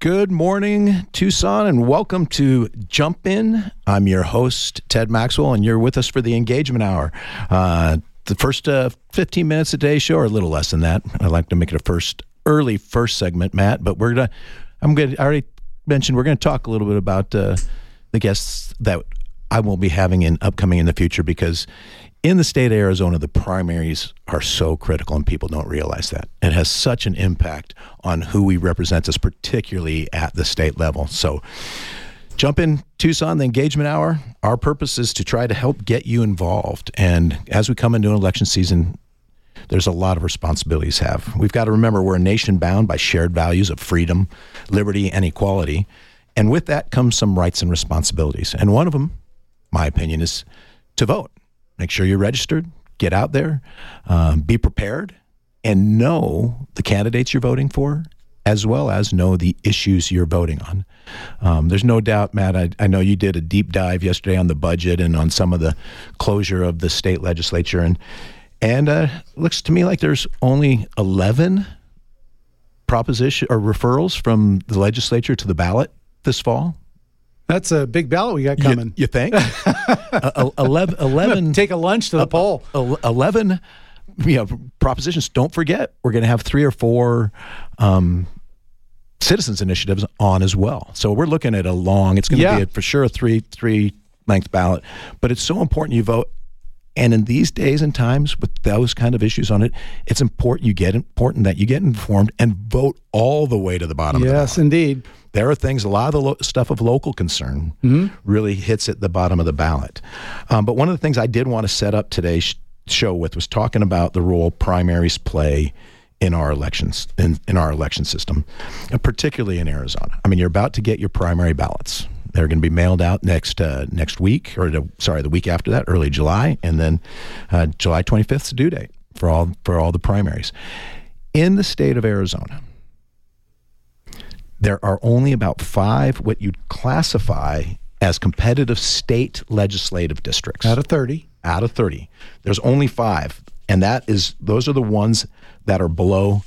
Good morning, Tucson, and welcome to Jump In. I'm your host, Ted Maxwell, and you're with us for the Engagement Hour. The first 15 minutes of today's show, or a little less than that. I'd like to make it a early first segment, Matt, but I already mentioned we're going to talk a little bit about the guests that I will be having upcoming in the future, because in the state of Arizona, the primaries are so critical, and people don't realize that. It has such an impact on who we represent us, particularly at the state level. So Jump In Tucson, the Engagement Hour. Our purpose is to try to help get you involved. And as we come into an election season, there's a lot of responsibilities to have. We've got to remember we're a nation bound by shared values of freedom, liberty, and equality. And with that comes some rights and responsibilities. And one of them, my opinion, is to vote. Make sure you're registered, get out there, be prepared, and know the candidates you're voting for, as well as know the issues you're voting on. There's no doubt, Matt, I know you did a deep dive yesterday on the budget and on some of the closure of the state legislature. And it looks to me like there's only 11 proposition or referrals from the legislature to the ballot this fall. That's a big ballot we got coming. You think? 11 take a lunch to the poll. 11 propositions. Don't forget, we're going to have 3 or 4 citizens initiatives on as well. So we're looking at it's going to be for sure a three-length ballot. But it's so important you vote. And in these days and times with those kind of issues on it, it's important that you get informed and vote all the way to the bottom of the ballot. Yes, indeed. There are things, a lot of the stuff of local concern really hits at the bottom of the ballot. But one of the things I did want to set up today's show with was talking about the role primaries play in our elections, in our election system, and particularly in Arizona. I mean, you're about to get your primary ballots. They're going to be mailed out next week, the week after that, early July, and then July 25th is the due date for all the primaries. In the state of Arizona, there are only about 5 what you'd classify as competitive state legislative districts. Out of 30. Out of 30. There's only 5, and those are the ones that are below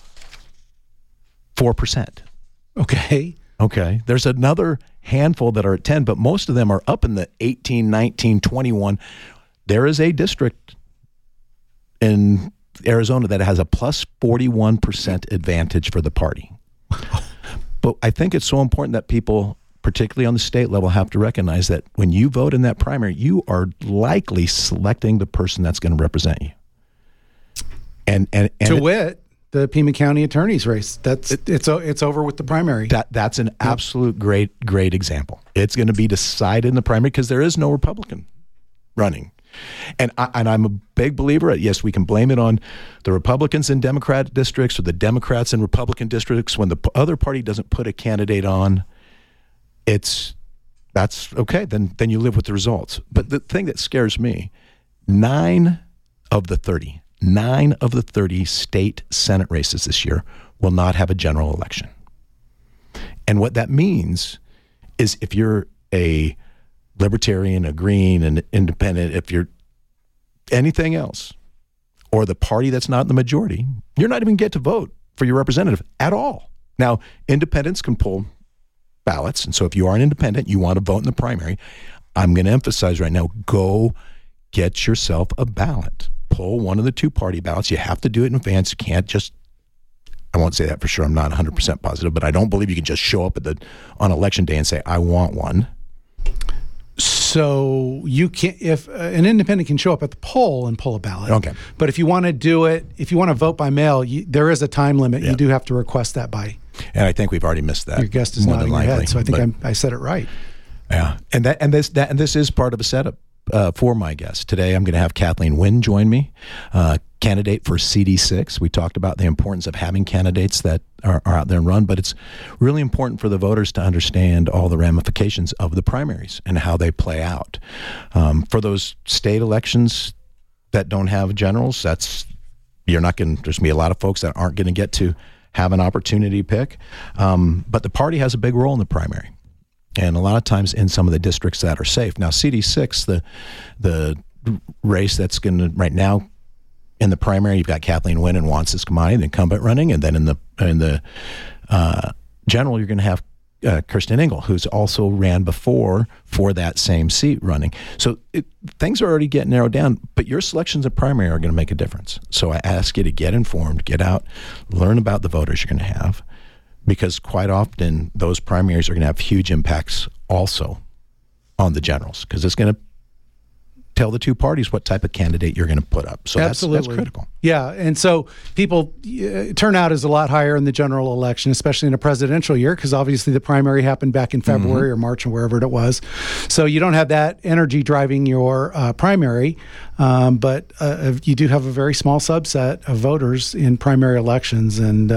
4%. Okay. There's another handful that are at 10, but most of them are up in the 18, 19, 21. There is a district in Arizona that has a plus 41% advantage for the party. But I think it's so important that people, particularly on the state level, have to recognize that when you vote in that primary, you are likely selecting the person that's going to represent you. And to wit, the Pima County attorney's race. It's over with the primary. That's an absolute great example. It's going to be decided in the primary because there is no Republican running. And I'm a big believer. Yes, we can blame it on the Republicans in Democrat districts or the Democrats in Republican districts. When the other party doesn't put a candidate on, that's okay. Then you live with the results. But the thing that scares me, 9 of the 30 state Senate races this year will not have a general election. And what that means is if you're a Libertarian, a Green, an Independent, if you're anything else, or the party that's not in the majority, you're not even get to vote for your representative at all. Now, independents can pull ballots, and so if you are an independent, you want to vote in the primary, I'm going to emphasize right now, go get yourself a ballot. Pull one of the 2 party ballots. You have to do it in advance. You can't just, I won't say that for sure, I'm not 100% positive, but I don't believe you can just show up on election day and say, I want one. So you can, if an independent can show up at the poll and pull a ballot. Okay. But if you want to do it, if you want to vote by mail, there is a time limit. Yeah. You do have to request that by. And I think we've already missed that. Your guest is nodding your head, so I think I said it right. Yeah, and this is part of a setup for my guest today. I'm going to have Kathleen Wynn join me, candidate for CD6. We talked about the importance of having candidates that are out there and run, but it's really important for the voters to understand all the ramifications of the primaries and how they play out. For those state elections that don't have generals, there's going to be a lot of folks that aren't going to get to have an opportunity to pick. But the party has a big role in the primary. And a lot of times in some of the districts that are safe. Now, CD6, the race that's going to right now in the primary, you've got Kathleen Wynn and Juan Ciscomani, the incumbent running, and then in the general, you're going to have Kirsten Engel, who's also ran before for that same seat running. So things are already getting narrowed down, but your selections of primary are going to make a difference. So I ask you to get informed, get out, learn about the voters you're going to have, because quite often those primaries are going to have huge impacts also on the generals, because it's going to tell the two parties what type of candidate you're going to put up. So that's critical. Yeah, and so people, turnout is a lot higher in the general election, especially in a presidential year, because obviously the primary happened back in February or March or wherever it was. So you don't have that energy driving your primary, but you do have a very small subset of voters in primary elections, and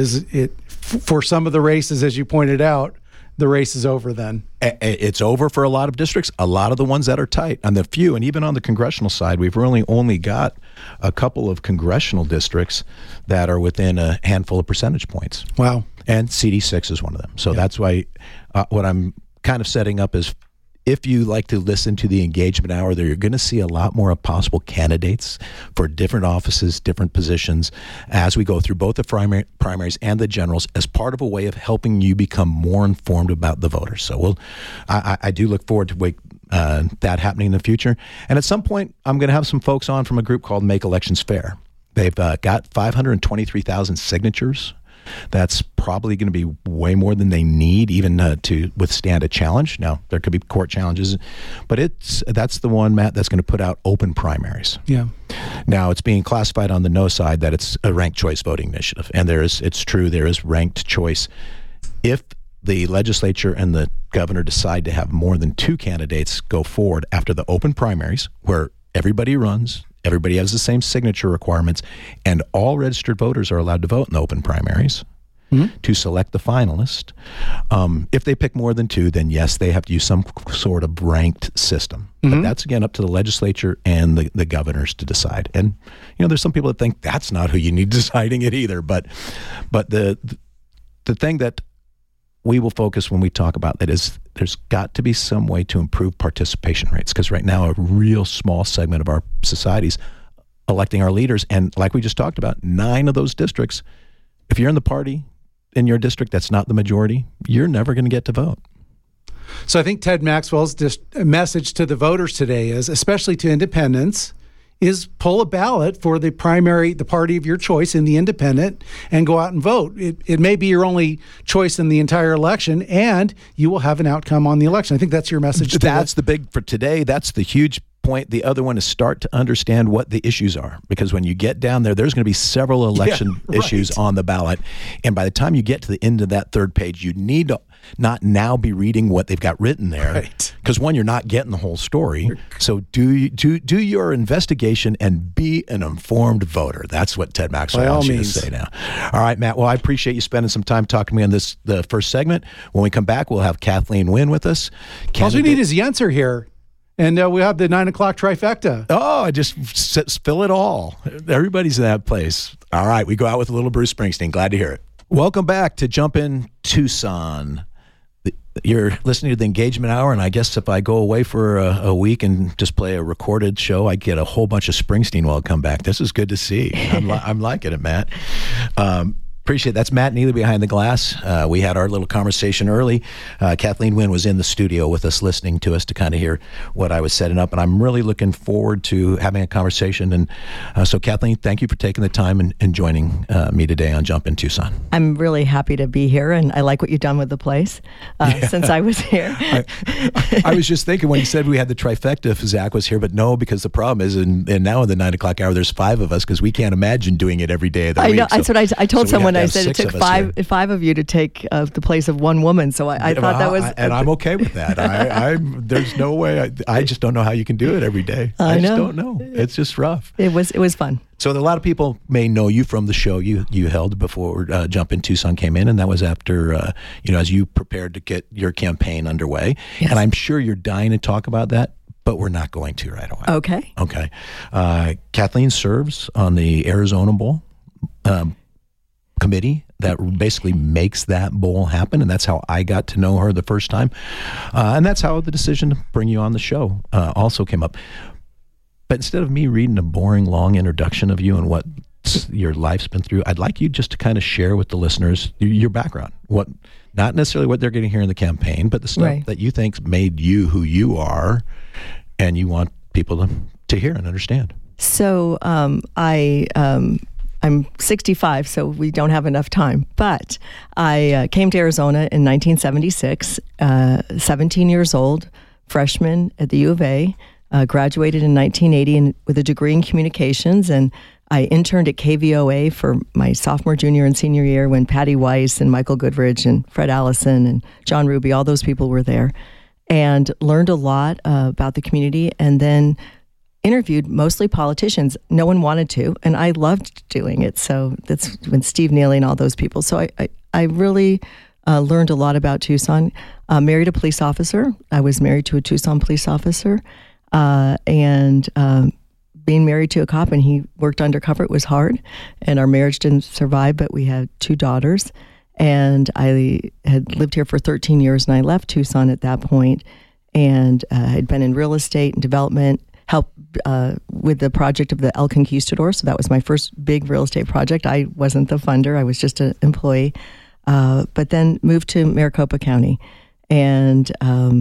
for some of the races, as you pointed out, the race is over then. It's over for a lot of districts, a lot of the ones that are tight. On the few, and even on the congressional side, we've really only got a couple of congressional districts that are within a handful of percentage points. Wow. And CD6 is one of them. So that's why what I'm kind of setting up is, if you like to listen to the engagement hour, there you're going to see a lot more of possible candidates for different offices, different positions, as we go through both the primaries and the generals, as part of a way of helping you become more informed about the voters. So I do look forward to that happening in the future. And at some point, I'm going to have some folks on from a group called Make Elections Fair. They've got 523,000 signatures. That's probably going to be way more than they need even to withstand a challenge. Now, there could be court challenges, but that's the one, Matt, that's going to put out open primaries. Yeah. Now, it's being classified on the no side that it's a ranked choice voting initiative, and it's true, there is ranked choice. If the legislature and the governor decide to have more than two candidates go forward after the open primaries, where everybody runs, everybody has the same signature requirements, and all registered voters are allowed to vote in the open primaries to select the finalist. If they pick more than two, then yes, they have to use some sort of ranked system. But that's, again, up to the legislature and the governors to decide. And, there's some people that think that's not who you need deciding it either. But the thing that we will focus when we talk about that is there's got to be some way to improve participation rates, because right now a real small segment of our society's electing our leaders. And like we just talked about, 9 of those districts, if you're in the party in your district that's not the majority, you're never going to get to vote. So I think Ted Maxwell's message to the voters today is, especially to independents, is pull a ballot for the party of your choice in the independent and go out and vote. It may be your only choice in the entire election, and you will have an outcome on the election. I think that's your message. That's the big for today. That's the huge point. The other one is start to understand what the issues are, because when you get down there, there's going to be several election issues on the ballot. And by the time you get to the end of that third page, you need to not now be reading what they've got written there, because one, you're not getting the whole story. So do your investigation and be an informed voter. That's what Ted Maxwell wants you to say now. All right, Matt. Well, I appreciate you spending some time talking to me on the first segment. When we come back, we'll have Kathleen Wynne with us. All we need is the answer here. And we have the 9 o'clock trifecta. Oh, I just spill it all. Everybody's in that place. All right, we go out with a little Bruce Springsteen. Glad to hear it. Welcome back to Jump In Tucson. You're listening to the Engagement Hour, and I guess if I go away for a week and just play a recorded show, I get a whole bunch of Springsteen while I come back. This is good to see. I'm liking it, Matt. Appreciate it. That's Matt Neely behind the glass. We had our little conversation early. Kathleen Wynne was in the studio with us, listening to us to kind of hear what I was setting up. And I'm really looking forward to having a conversation. And so, Kathleen, thank you for taking the time and joining me today on Jump in Tucson. I'm really happy to be here, and I like what you've done with the place since I was here. I was just thinking when you said we had the trifecta if Zach was here, but no, because the problem is, and now in the 9 o'clock hour, there's 5 of us, because we can't imagine doing it every day of the week. I know. That's what I told someone. I said it took five of you to take the place of one woman. So I thought that was, and I'm okay with that. There's no way. I just don't know how you can do it every day. I just don't know. It's just rough. It was fun. So a lot of people may know you from the show you held before Jump in Tucson came in, and that was after as you prepared to get your campaign underway. Yes. And I'm sure you're dying to talk about that, but we're not going to right away. Okay. Kathleen serves on the Arizona Bowl committee that basically makes that bowl happen, and that's how I got to know her the first time, and that's how the decision to bring you on the show also came up. But instead of me reading a boring long introduction of you and what your life's been through. I'd like you just to kind of share with the listeners your background. What, not necessarily what they're getting here in the campaign, but the stuff that you think's made you who you are, and you want people to hear and understand. So I'm 65, so we don't have enough time. But I came to Arizona in 1976, 17 years old, freshman at the U of A, graduated in 1980 with a degree in communications, and I interned at KVOA for my sophomore, junior, and senior year when Patty Weiss and Michael Goodrich and Fred Allison and John Ruby, all those people were there, and learned a lot about the community, and then interviewed mostly politicians. No one wanted to, and I loved doing it. So that's when Steve Neely and all those people. So I really learned a lot about Tucson. Married a police officer. I was married to a Tucson police officer, and being married to a cop, and he worked undercover. It was hard, and our marriage didn't survive, but we had 2 daughters. And I had lived here for 13 years, and I left Tucson at that point, and had been in real estate and development, helped with the project of the El Conquistador. So that was my first big real estate project. I wasn't the funder. I was just an employee. But then moved to Maricopa County and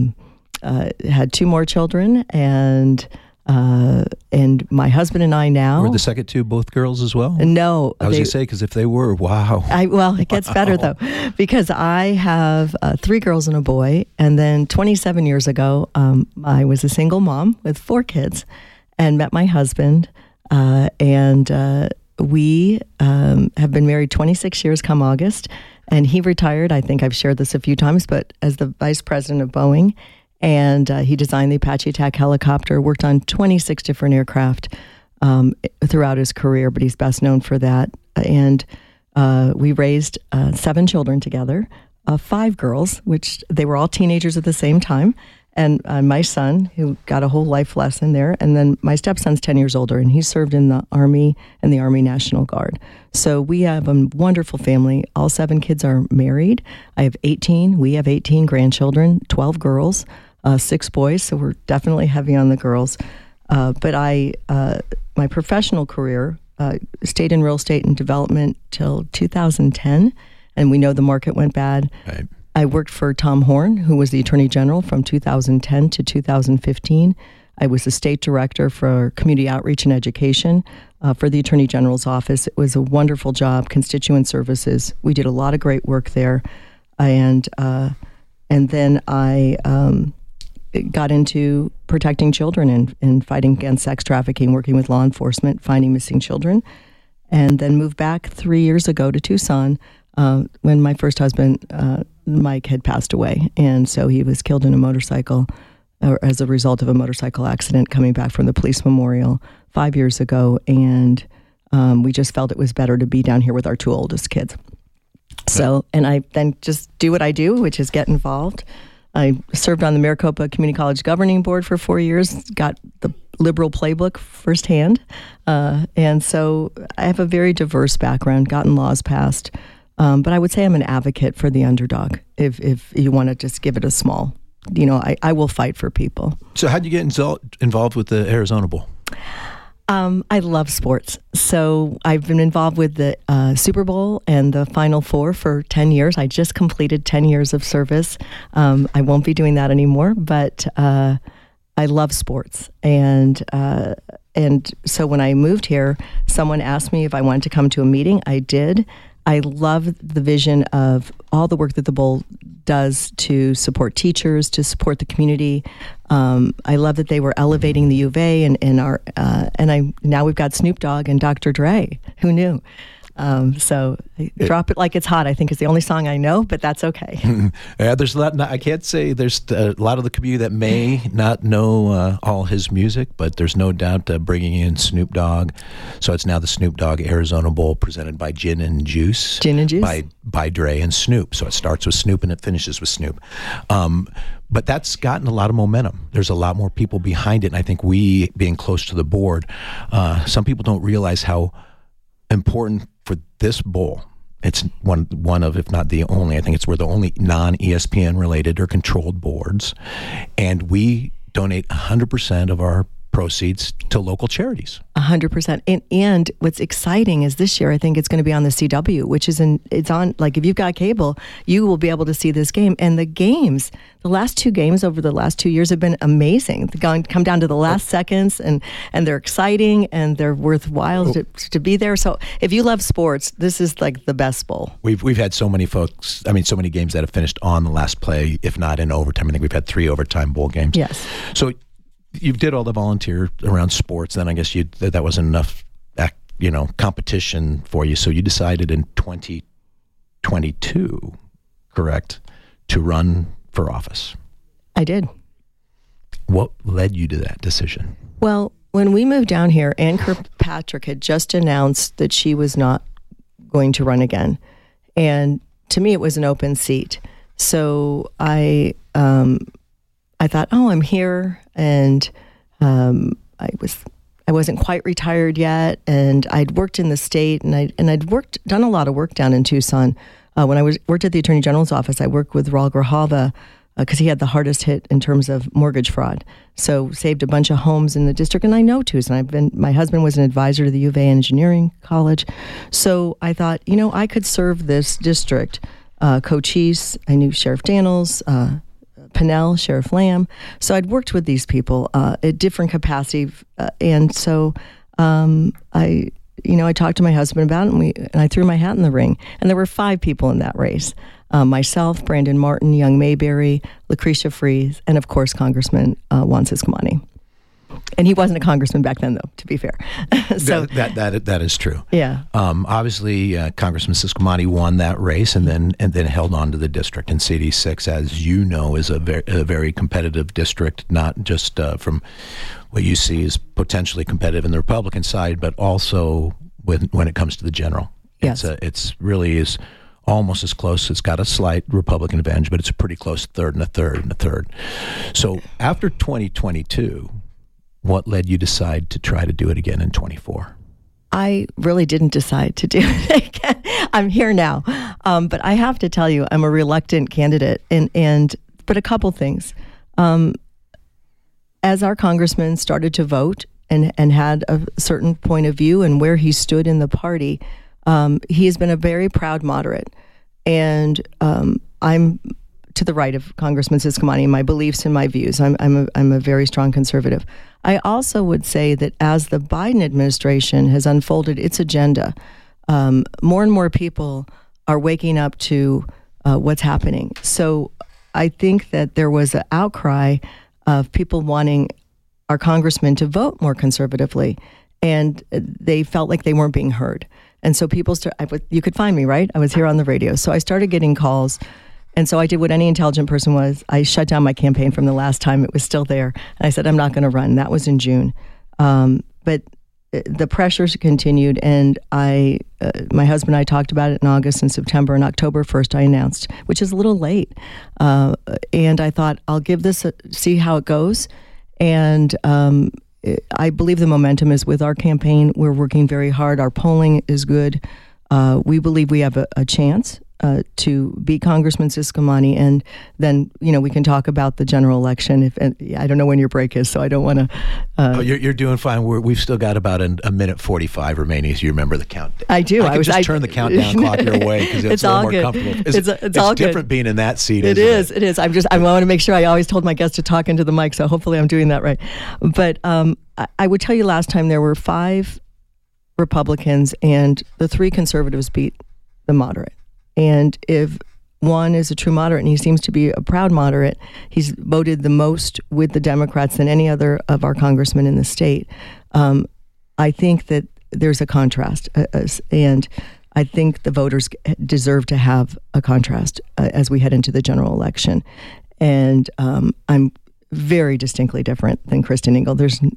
had 2 more children. And my husband and I now... Were the second 2 both girls as well? No. I was going to say, because if they were, wow. Well, it gets better, though, because I have 3 girls and a boy. And then 27 years ago, I was a single mom with 4 kids and met my husband. And we have been married 26 years come August. And he retired, I think I've shared this a few times, but as the vice president of Boeing. And he designed the Apache Attack helicopter, worked on 26 different aircraft throughout his career, but he's best known for that. And we raised 7 children together, 5 girls, which they were all teenagers at the same time, and my son, who got a whole life lesson there, and then my stepson's 10 years older, and he served in the Army and the Army National Guard. So we have a wonderful family. All 7 kids are married. We have 18 grandchildren, 12 girls. 6 boys, so we're definitely heavy on the girls. But my professional career stayed in real estate and development till 2010, and we know the market went bad. Right. I worked for Tom Horn, who was the Attorney General from 2010 to 2015. I was the state director for community outreach and education for the Attorney General's office. It was a wonderful job, constituent services. We did a lot of great work there, and then I got into protecting children and fighting against sex trafficking, working with law enforcement, finding missing children, and then moved back 3 years ago to Tucson when my first husband, Mike, had passed away. And so he was killed in a motorcycle, or as a result of a motorcycle accident coming back from the police memorial 5 years ago. And we just felt it was better to be down here with our 2 oldest kids. So, and I then just do what I do, which is get involved. I served on the Maricopa Community College Governing Board for 4 years, got the liberal playbook firsthand. And so I have a very diverse background, gotten laws passed. But I would say I'm an advocate for the underdog. If you want to just give it a small, I will fight for people. So how'd you get involved with the Arizona Bowl? I love sports. So I've been involved with the Super Bowl and the Final Four for 10 years. I just completed 10 years of service. I won't be doing that anymore, but I love sports. And so when I moved here, someone asked me if I wanted to come to a meeting. I did. I love the vision of all the work that the Bowl does to support teachers, to support the community. I love that they were elevating the U of A now we've got Snoop Dogg and Dr. Dre. Who knew? So Drop It Like It's Hot, I think, is the only song I know, but that's okay. Yeah, there's a lot. I can't say there's a lot of the community that may not know all his music, but there's no doubt bringing in Snoop Dogg. So it's now the Snoop Dogg Arizona Bowl presented by Gin and Juice. Gin and Juice. By Dre and Snoop. So it starts with Snoop and it finishes with Snoop. But that's gotten a lot of momentum. There's a lot more people behind it, and I think we, being close to the board, some people don't realize how important for this bowl. It's one of, if not the only, I think we're the only non-ESPN related or controlled boards. And we donate 100% of our proceeds to local charities. 100%. And what's exciting is this year, I think it's going to be on the CW, which is it's on, like if you've got cable, you will be able to see this game. And the games, the last 2 games over the last 2 years have been amazing. They've come down to the last seconds, and they're exciting, and they're worthwhile to be there. So if you love sports, this is like the best bowl. We've had so many so many games that have finished on the last play, if not in overtime. I think we've had 3 overtime bowl games. Yes. So you did all the volunteer around sports. Then I guess that wasn't enough, competition for you. So you decided in 2022, correct, to run for office. I did. What led you to that decision? Well, when we moved down here, Ann Kirkpatrick had just announced that she was not going to run again, and to me, it was an open seat. So I thought, I'm here, and I wasn't quite retired yet, and I'd worked in the state, and I'd done a lot of work down in Tucson. When I worked at the Attorney General's office, I worked with Raul Grijalva because he had the hardest hit in terms of mortgage fraud. So saved a bunch of homes in the district, and I know Tucson. My husband was an advisor to the U of A Engineering College, so I thought, I could serve this district. Cochise, I knew Sheriff Daniels, Pinnell, Sheriff Lamb. So I'd worked with these people at different capacity, and so I talked to my husband about it, and I threw my hat in the ring. And there were 5 people in that race: myself, Brandon Martin, Young Mayberry, Lucretia Freeze, and of course Congressman Juan Ciscomani. And he wasn't a congressman back then, though, to be fair. So that is true. Yeah. Obviously, Congressman Ciscomani won that race, and then held on to the district. And CD6, as you know, is a very competitive district, not just from what you see as potentially competitive in the Republican side, but also when it comes to the general. Yes. It's really is almost as close. It's got a slight Republican advantage, but it's a pretty close third and a third and a third. So after 2022. What led you to decide to try to do it again in 24? I really didn't decide to do it again. I'm here now. But I have to tell you, I'm a reluctant candidate. But a couple things. As our congressman started to vote and had a certain point of view and where he stood in the party, he has been a very proud moderate. And I'm to the right of Congressman Ciscomani in my beliefs and my views. I'm a very strong conservative. I also would say that as the Biden administration has unfolded its agenda, more and more people are waking up to what's happening. So I think that there was an outcry of people wanting our congressman to vote more conservatively, and they felt like they weren't being heard. And so people you could find me, right? I was here on the radio. So I started getting calls. And so I did what any intelligent person was. I shut down my campaign from the last time it was still there. And I said, I'm not going to run. That was in June. But the pressures continued. And my husband and I talked about it in August and September. And October 1st, I announced, which is a little late. And I thought, I'll give this see how it goes. And I believe the momentum is with our campaign. We're working very hard. Our polling is good. We believe we have a chance to beat Congressman Ciscomani, and then we can talk about the general election. I don't know when your break is, so I don't want to. You're doing fine. We've still got about a minute 45 remaining. If you remember the count. I do. I could turn the countdown clock your way because it's a little more comfortable. It's all different being in that seat. It is. I want to make sure. I always told my guests to talk into the mic, so hopefully I'm doing that right. But I would tell you last time there were 5 Republicans and the 3 conservatives beat the moderate. And if one is a true moderate, and he seems to be a proud moderate, he's voted the most with the Democrats than any other of our congressmen in the state. I think that there's a contrast, and I think the voters deserve to have a contrast as we head into the general election. And I'm very distinctly different than Kristen Engel.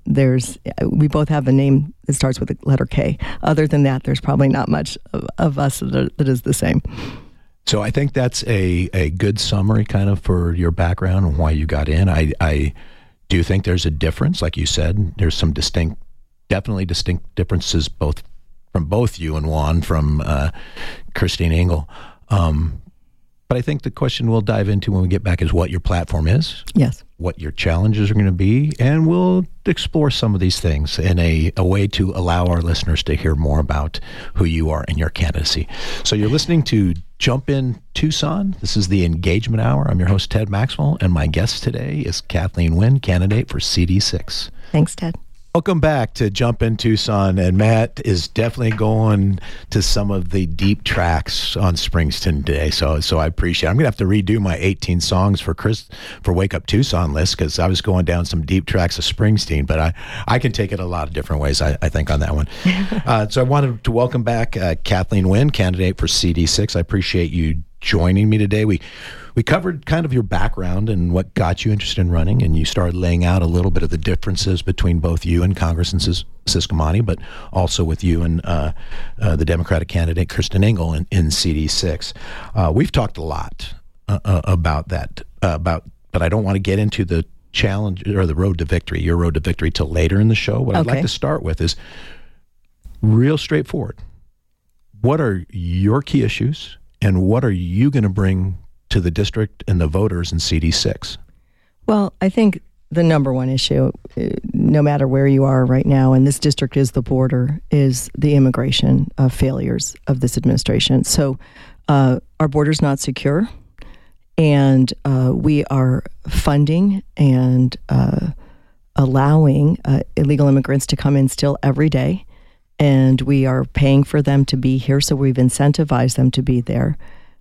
We both have a name that starts with the letter K. Other than that, there's probably not much of us that is the same. So I think that's a good summary kind of for your background and why you got in. I do think there's a difference. Like you said, there's some definitely distinct differences from both you and Juan from Christine Engel. But I think the question we'll dive into when we get back is what your platform is. Yes. What your challenges are going to be, and we'll explore some of these things in a way to allow our listeners to hear more about who you are and your candidacy. So you're listening to Jump In Tucson. This is the Engagement Hour. I'm your host, Ted Maxwell, and my guest today is Kathleen Wynne, candidate for CD6. Thanks, Ted. Welcome back to Jump In Tucson, and Matt is definitely going to some of the deep tracks on Springsteen today, so I appreciate it. I'm going to have to redo my 18 songs for Wake Up Tucson list, because I was going down some deep tracks of Springsteen, but I can take it a lot of different ways, I think, on that one. So I wanted to welcome back Kathleen Wynne, candidate for CD6. I appreciate you joining me today. We covered kind of your background and what got you interested in running, and you started laying out a little bit of the differences between both you and Congressman Ciscomani, but also with you and the Democratic candidate Kristen Engel in CD6. We've talked a lot about that, but I don't want to get into the challenge or the road to victory, your road to victory, till later in the show. What I'd like to start with is real straightforward. What are your key issues, and what are you going to bring to the district and the voters in CD6? Well, I think the number one issue, no matter where you are right now, and this district is the border, is the immigration failures of this administration. So our border's not secure, and we are funding and allowing illegal immigrants to come in still every day, and we are paying for them to be here, so we've incentivized them to be there.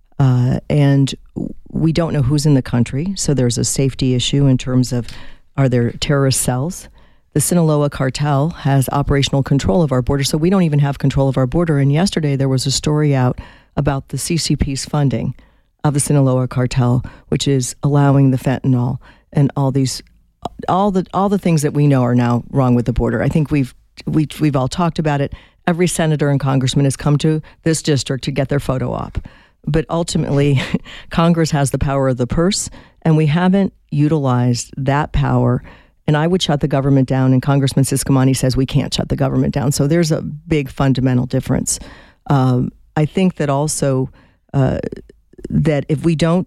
And we don't know who's in the country, so there's a safety issue in terms of, are there terrorist cells? The Sinaloa cartel has operational control of our border, so we don't even have control of our border. And yesterday there was a story out about the CCP's funding of the Sinaloa cartel, which is allowing the fentanyl and all the things that we know are now wrong with the border. I think we've all talked about it. Every senator and congressman has come to this district to get their photo op. But ultimately, Congress has the power of the purse, and we haven't utilized that power. And I would shut the government down, and Congressman Ciscomani says we can't shut the government down. So there's a big fundamental difference. I think that also that if we don't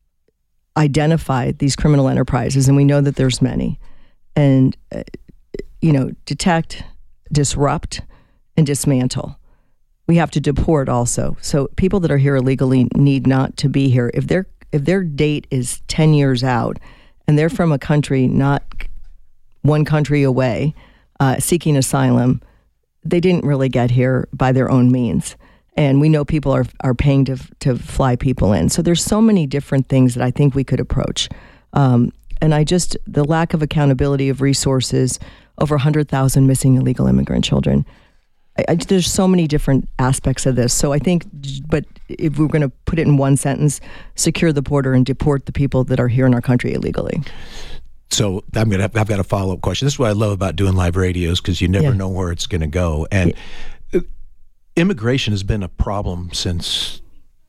identify these criminal enterprises, and we know that there's many, and detect, disrupt, and dismantle, we have to deport also. So people that are here illegally need not to be here. If their date is 10 years out and they're from a country not one country away, seeking asylum, they didn't really get here by their own means. And we know people are paying to fly people in. So there's so many different things that I think we could approach. And the lack of accountability of resources, over 100,000 missing illegal immigrant children. There's so many different aspects of this. So I think, but if we're going to put it in one sentence, secure the border and deport the people that are here in our country illegally. So I've got a follow-up question. This is what I love about doing live radios, because you never know where it's going to go. And immigration has been a problem since,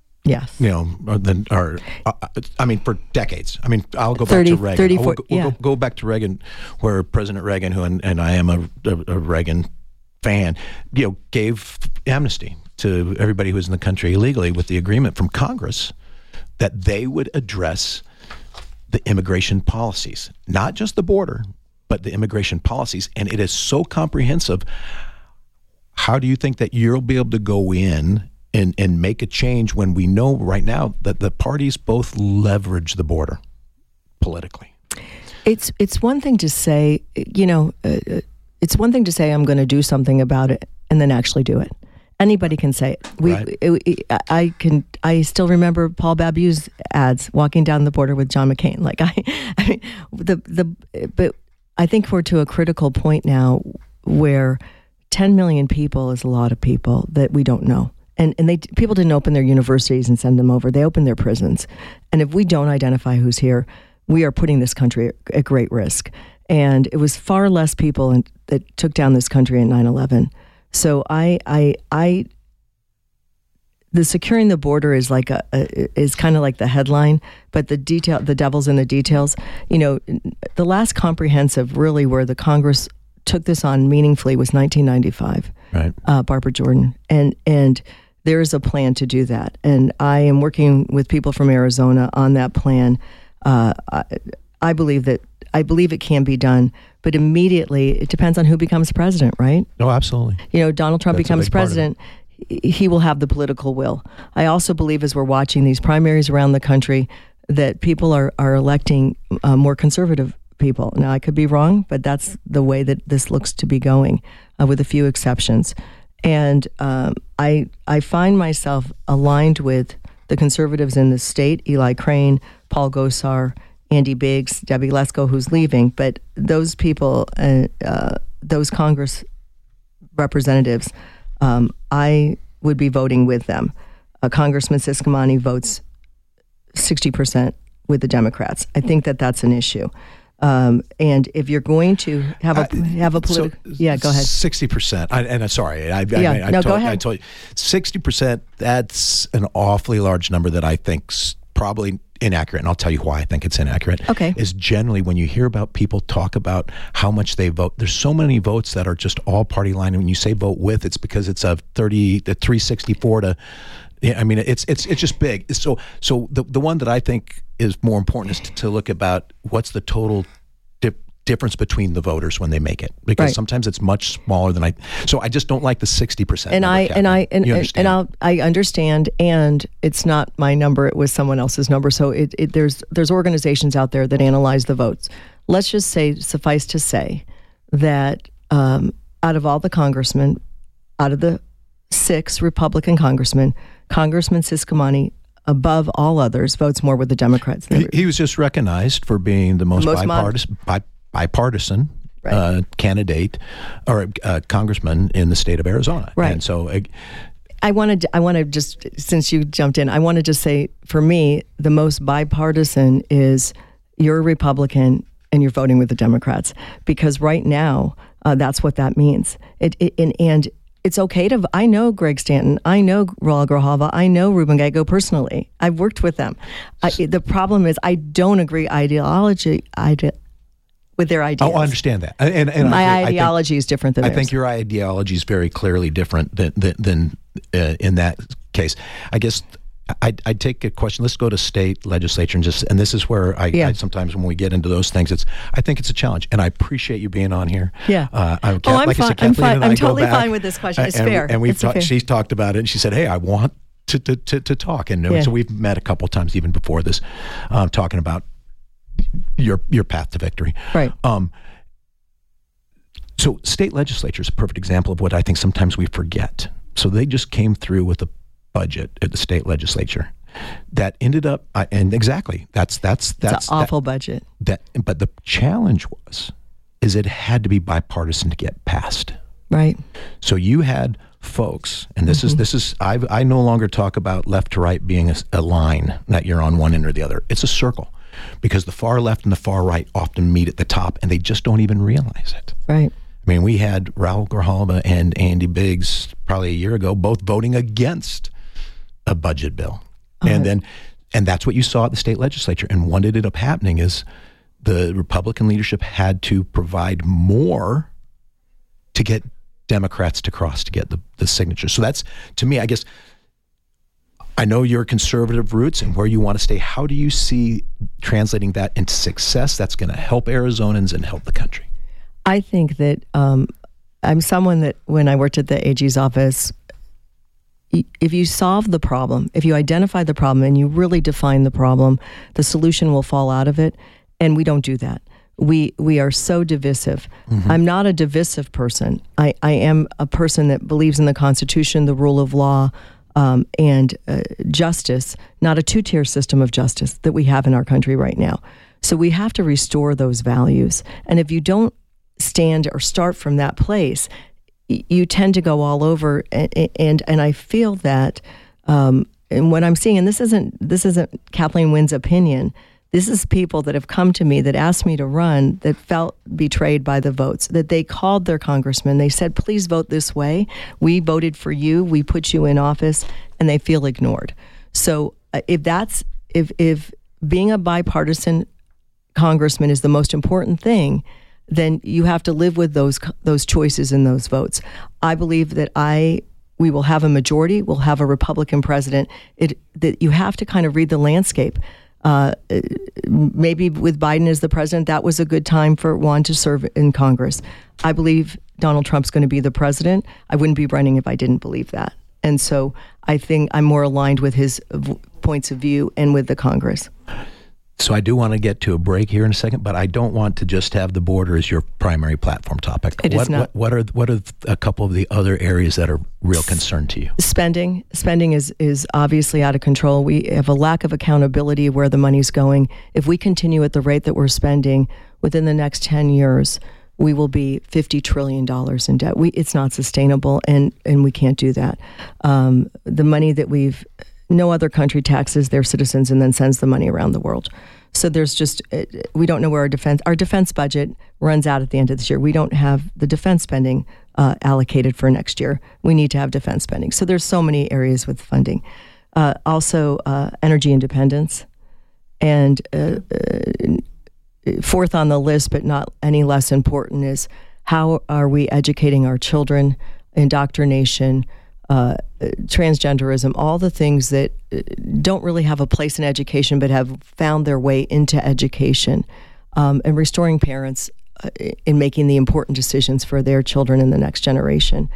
for decades. I mean, I'll go back to Reagan. We'll go back to Reagan, where President Reagan, who and I am a Reagan fan, gave amnesty to everybody who was in the country illegally, with the agreement from Congress that they would address the immigration policies, not just the border, but the immigration policies. And it is so comprehensive. How do you think that you'll be able to go in and make a change when we know right now that the parties both leverage the border politically? It's one thing to say, it's one thing to say I'm going to do something about it and then actually do it. Anybody can say it. I still remember Paul Babu's ads walking down the border with John McCain. But I think we're to a critical point now where 10 million people is a lot of people that we don't know. And people didn't open their universities and send them over. They opened their prisons. And if we don't identify who's here, we are putting this country at great risk. And it was far less people that took down this country in 9/11. So the securing the border is is kind of like the headline, but the devil's in the details. The last comprehensive, really, where the Congress took this on meaningfully was 1995. Right. Barbara Jordan, and there is a plan to do that, and I am working with people from Arizona on that plan. I believe it can be done, but immediately it depends on who becomes president, right? Oh, absolutely. Donald Trump becomes president, he will have the political will. I also believe, as we're watching these primaries around the country, that people are electing more conservative people. Now, I could be wrong, but that's the way that this looks to be going, with a few exceptions. And I find myself aligned with the conservatives in the state, Eli Crane, Paul Gosar, Andy Biggs, Debbie Lesko, who's leaving. But those people, those Congress representatives, I would be voting with them. Congressman Ciscomani votes 60% with the Democrats. I think that that's an issue. And if you're going to have a political, go ahead. 60%. Sorry, go ahead. I told you, 60%. That's an awfully large number that I think's probably inaccurate, and I'll tell you why I think it's inaccurate. Okay. Is generally when you hear about people talk about how much they vote, there's so many votes that are just all party line, and when you say vote with, it's because it's a 364 to. I mean, it's just big. So the one that I think is more important is to look about what's the total difference between the voters when they make it, because sometimes it's much smaller than So I just don't like the 60%. And I understand, and it's not my number; it was someone else's number. So there's organizations out there that analyze the votes. Let's just suffice to say that out of all the congressmen, out of the 6 Republican congressmen, Congressman Ciscomani, above all others, votes more with the Democrats. He was just recognized for being the most bipartisan candidate or congressman in the state of Arizona. Right. And so I want to just, since you jumped in, I want to just say, for me, the most bipartisan is you're a Republican and you're voting with the Democrats, because right now that's what that means. And it's okay to. I know Greg Stanton. I know Raul Grijalva. I know Ruben Gallego personally. I've worked with them. The problem is I don't agree with their ideas. Oh, I understand that. And my ideology is different than theirs. I think your ideology is very clearly different than in that case. I guess I'd take a question. Let's go to state legislature and this is where I sometimes when we get into those things, I think it's a challenge, and I appreciate you being on here. Yeah. I'm fine. I'm fine. I'm totally fine with this question. It's fair. And she's talked about it, and she said, "Hey, I want to talk," and so we've met a couple times even before this, talking about your path to victory. Right. So state legislature is a perfect example of what I think sometimes we forget. So they just came through with a budget at the state legislature that ended up, and exactly that's an awful budget. But the challenge is it had to be bipartisan to get passed. Right. So you had folks, and this is I no longer talk about left to right being a line that you're on one end or the other. It's a circle, because the far left and the far right often meet at the top, and they just don't even realize it. Right. I mean, we had Raul Grijalva and Andy Biggs probably a year ago both voting against a budget bill. And that's what you saw at the state legislature. And what ended up happening is the Republican leadership had to provide more to get Democrats to cross to get the signature. So that's, to me, I guess, I know your conservative roots and where you want to stay. How do you see translating that into success that's going to help Arizonans and help the country? I think that I'm someone that when I worked at the AG's office, if you solve the problem, if you identify the problem and you really define the problem, the solution will fall out of it. And we don't do that. We are so divisive. Mm-hmm. I'm not a divisive person. I am a person that believes in the Constitution, the rule of law, and justice, not a two-tier system of justice that we have in our country right now. So we have to restore those values. And if you don't stand or start from that place, you tend to go all over, and I feel that, and what I'm seeing, and this isn't Kathleen Wynn's opinion. This is people that have come to me that asked me to run, that felt betrayed by the votes, that they called their congressman. They said, "Please vote this way. We voted for you. We put you in office," and they feel ignored. So if being a bipartisan congressman is the most important thing, then you have to live with those choices and those votes. I believe that I we will have a majority, we'll have a Republican president. That you have to kind of read the landscape. Maybe with Biden as the president, that was a good time for Juan to serve in Congress. I believe Donald Trump's going to be the president. I wouldn't be running if I didn't believe that. And so I think I'm more aligned with his points of view and with the Congress. So I do want to get to a break here in a second, but I don't want to just have the border as your primary platform topic. It is not. What are a couple of the other areas that are real concern to you? Spending is obviously out of control. We have a lack of accountability of where the money's going. If we continue at the rate that we're spending, within the next 10 years, we will be $50 trillion in debt. It's not sustainable, and we can't do that. The money that no other country taxes their citizens and then sends the money around the world. So there's just, we don't know where our defense budget runs out at the end of this year. We don't have the defense spending allocated for next year. We need to have defense spending. So there's so many areas with funding. Also, energy independence. And fourth on the list, but not any less important, is how are we educating our children, indoctrination, transgenderism, all the things that don't really have a place in education but have found their way into education, and restoring parents in making the important decisions for their children in the next generation.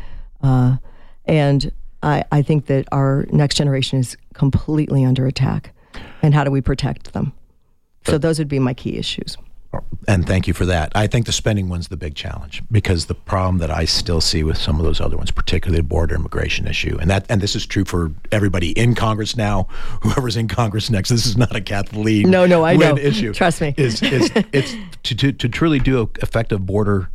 And I think that our next generation is completely under attack. And how do we protect them? So those would be my key issues. And thank you for that. I think the spending one's the big challenge, because the problem that I still see with some of those other ones, particularly the border immigration issue, and this is true for everybody in Congress now, whoever's in Congress next. This is not a Kathleen I know. issue. Trust me. It's to truly do an effective border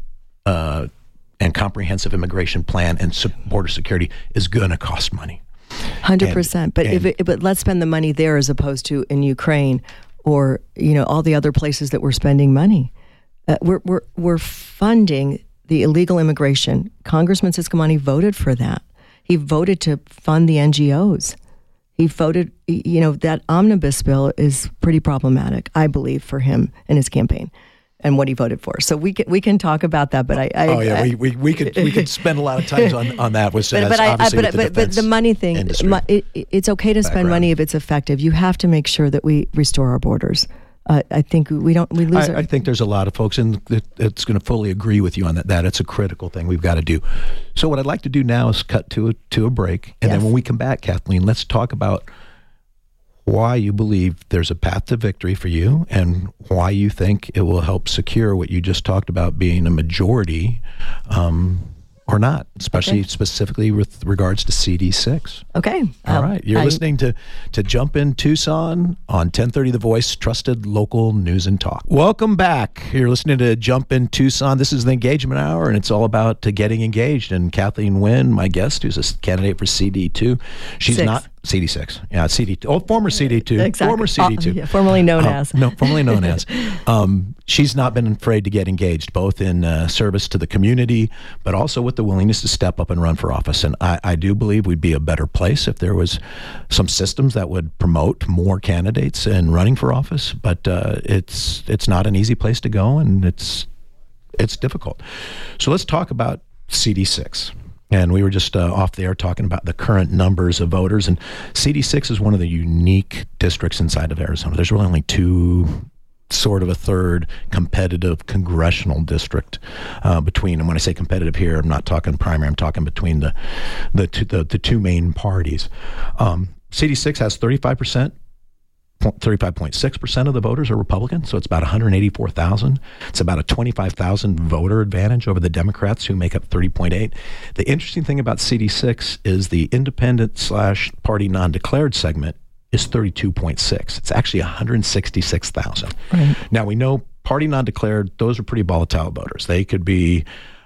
and comprehensive immigration plan and border security is going to cost money. 100%. But let's spend the money there as opposed to in Ukraine, or all the other places that we're spending money. We're funding the illegal immigration. Congressman Ciscomani voted for that. He voted to fund the NGOs. He voted, that omnibus bill is pretty problematic, I believe, for him and his campaign and what he voted for. So we can talk about that, but we could spend a lot of time on that. But the money thing, it's okay to spend money if it's effective. You have to make sure that we restore our borders. I think we lose. I think there's a lot of folks that's going to fully agree with you on that. It's a critical thing we've got to do. So what I'd like to do now is cut to a break, and then when we come back, Kathleen, let's talk about why you believe there's a path to victory for you, and why you think it will help secure what you just talked about being a majority or not, especially specifically with regards to CD6. Okay. All right. You're listening to Jump in Tucson on 1030 The Voice, trusted local news and talk. Welcome back. You're listening to Jump in Tucson. This is the Engagement Hour, and it's all about getting engaged. And Kathleen Wynn, my guest, who's a candidate for CD2. She's not CD6. Yeah, CD2. Oh, former CD2. Exactly. Former CD2. Formerly known as. No, formerly known as. She's not been afraid to get engaged, both in service to the community, but also with the willingness to step up and run for office. And I do believe we'd be a better place if there was some systems that would promote more candidates in running for office. But it's not an easy place to go, and it's difficult. So let's talk about CD6. And we were just off the air talking about the current numbers of voters. And CD6 is one of the unique districts inside of Arizona. There's really only two, sort of a third competitive congressional district between. And when I say competitive here, I'm not talking primary. I'm talking between the two main parties. CD6 has 35.6% of the voters are Republican, so it's about 184,000. It's about a 25,000 voter advantage over the Democrats, who make up 30.8. The interesting thing about CD6 is the independent/party non-declared segment is 32.6. It's actually 166,000. Right. Now, we know party non-declared, those are pretty volatile voters. They could be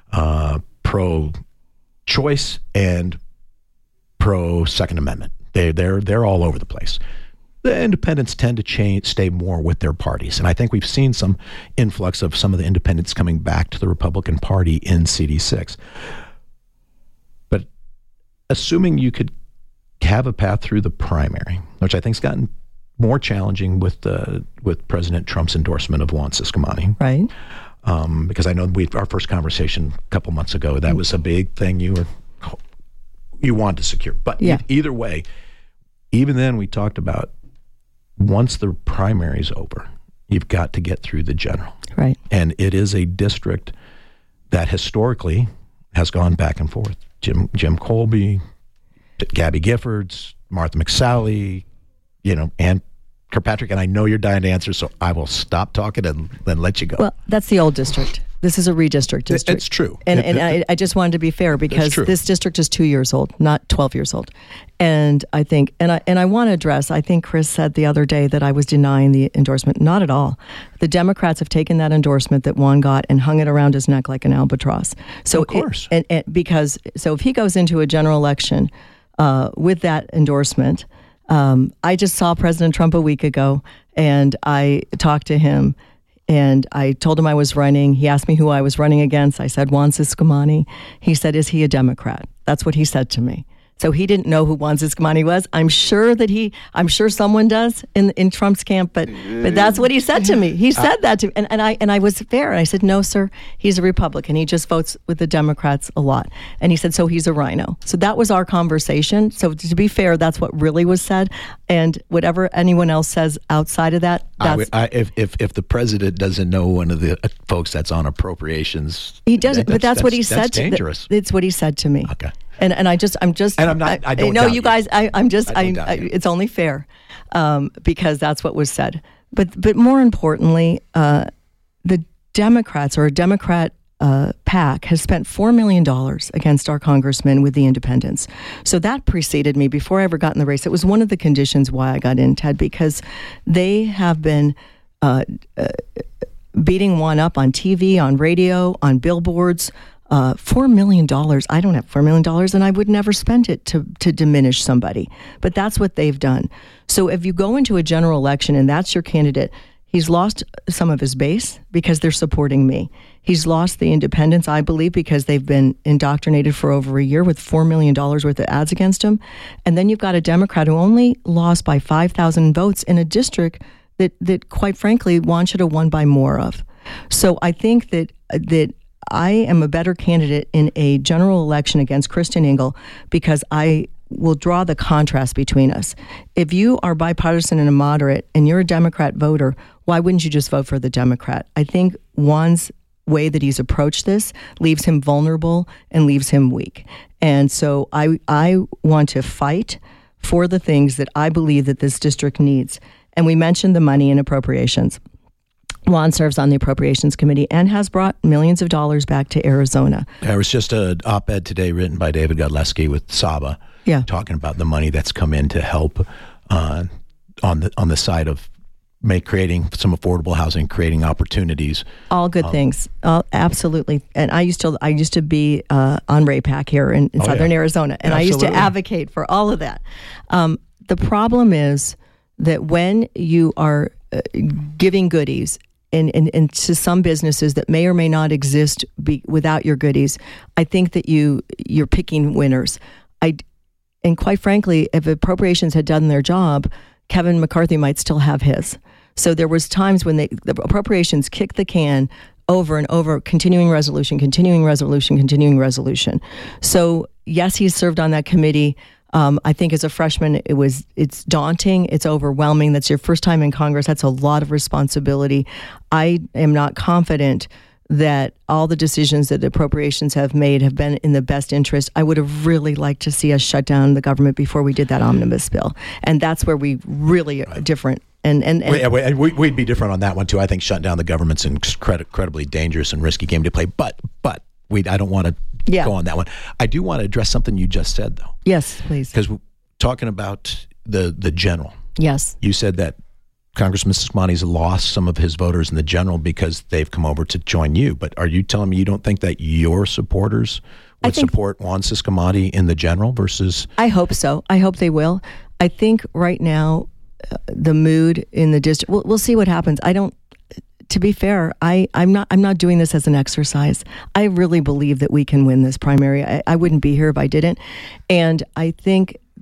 pro-choice and pro-Second Amendment. They're all over the place. The independents tend to stay more with their parties. And I think we've seen some influx of some of the independents coming back to the Republican Party in CD6. But assuming you could have a path through the primary, which I think has gotten more challenging with President Trump's endorsement of Juan Ciscomani. Right. Because I know our first conversation a couple months ago, that was a big thing. you want to secure. But Yeah. either way, even then we talked about once the primary's over, you've got to get through the general. Right. And it is a district that historically has gone back and forth. Jim Colby, Gabby Giffords, Martha McSally, Ann Kirkpatrick, and I know you're dying to answer, so I will stop talking and then let you go. Well, that's the old district. This is a redistrict district. It's true. And I just wanted to be fair because this district is 2 years old, not 12 years old. And I think, and I want to address, I think Chris said the other day that I was denying the endorsement. Not at all. The Democrats have taken that endorsement that Juan got and hung it around his neck like an albatross. So of course. So if he goes into a general election with that endorsement, I just saw President Trump a week ago and I talked to him. And I told him I was running. He asked me who I was running against. I said, Juan Ciscomani. He said, is he a Democrat? That's what he said to me. So he didn't know who Juan Ciscomani was. I'm sure someone does in Trump's camp, but that's what he said to me. He said that to me. And I was fair. I said, no, sir, he's a Republican. He just votes with the Democrats a lot. And he said, so he's a rhino. So that was our conversation. So to be fair, that's what really was said. And whatever anyone else says outside of that, that's... If the president doesn't know one of the folks that's on appropriations... He doesn't, but that's what he said. That's dangerous. It's what he said to me. Okay. And I'm just. And I'm not. I don't. No, doubt you guys. I'm just. It's only fair, because that's what was said. But more importantly, the Democrats or a Democrat PAC has spent $4 million against our congressman with the independents. So that preceded me before I ever got in the race. It was one of the conditions why I got in, Ted, because they have been beating Juan up on TV, on radio, on billboards. $4 million. I don't have $4 million, and I would never spend it to diminish somebody. But that's what they've done. So if you go into a general election and that's your candidate, he's lost some of his base because they're supporting me. He's lost the independents, I believe, because they've been indoctrinated for over a year with $4 million worth of ads against him. And then you've got a Democrat who only lost by 5,000 votes in a district that quite frankly, Juan should have won by more of. So I think that I am a better candidate in a general election against Kristen Engel because I will draw the contrast between us. If you are bipartisan and a moderate and you're a Democrat voter, why wouldn't you just vote for the Democrat? I think Juan's way that he's approached this leaves him vulnerable and leaves him weak. And so I want to fight for the things that I believe that this district needs. And we mentioned the money and appropriations. Juan serves on the Appropriations Committee and has brought millions of dollars back to Arizona. There was just an op-ed today written by David Godleski with Saba, talking about the money that's come in to help on the side of creating some affordable housing, creating opportunities. All good things, absolutely. And I used to be on RAPAC here in Southern Arizona, and Absolutely. I used to advocate for all of that. The problem is that when you are giving goodies and to some businesses that may or may not exist without your goodies, I think that you're picking winners. And quite frankly, if appropriations had done their job, Kevin McCarthy might still have his. So there was times when the appropriations kicked the can over and over, continuing resolution. So yes, he's served on that committee. I think as a freshman, it's daunting. It's overwhelming. That's your first time in Congress. That's a lot of responsibility. I am not confident that all the decisions that the appropriations have made have been in the best interest. I would have really liked to see us shut down the government before we did that omnibus bill. And that's where we really are different. And we'd be different on that one too. I think shutting down the government's an incredibly dangerous and risky game to play. But I don't want to go on that one. I do want to address something you just said, though. Yes, please. Because talking about the general. Yes. You said that Congressman Ciscomani's lost some of his voters in the general because they've come over to join you. But are you telling me you don't think that your supporters would support Juan Ciscomani in the general versus... I hope so. I hope they will. I think right now the mood in the district... We'll see what happens. To be fair, I'm not doing this as an exercise. I really believe that we can win this primary. I wouldn't be here if I didn't. And I think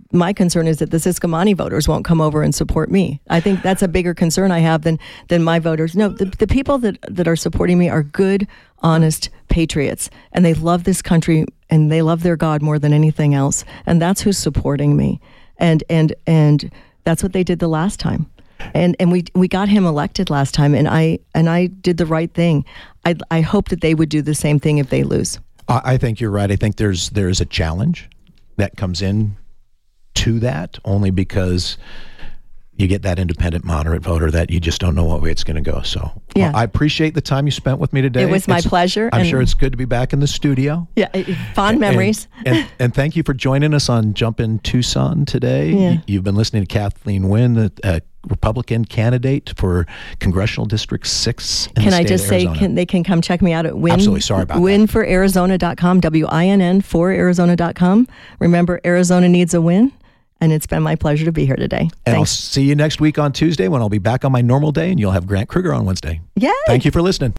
my concern is that the Ciscomani voters won't come over and support me. I think that's a bigger concern I have than my voters. No, the people that are supporting me are good, honest patriots, and they love this country and they love their God more than anything else. And that's who's supporting me. And that's what they did the last time. And we got him elected last time, and I did the right thing. I hope that they would do the same thing if they lose. I think you're right. I think there's a challenge that comes in to that, only because you get that independent, moderate voter that you just don't know what way it's going to go. So yeah. I appreciate the time you spent with me today. It was my pleasure. I'm sure it's good to be back in the studio. Yeah, fond memories. And thank you for joining us on Jump in Tucson today. Yeah. You've been listening to Kathleen Wynne, the Republican candidate for Congressional District 6 in the state of Arizona. Can I just say, they can come check me out at Win. Absolutely, sorry about that. WinForArizona.com, WINN for Arizona.com. Remember, Arizona needs a win. And it's been my pleasure to be here today. And Thanks. I'll see you next week on Tuesday when I'll be back on my normal day, and you'll have Grant Kruger on Wednesday. Yay! Thank you for listening.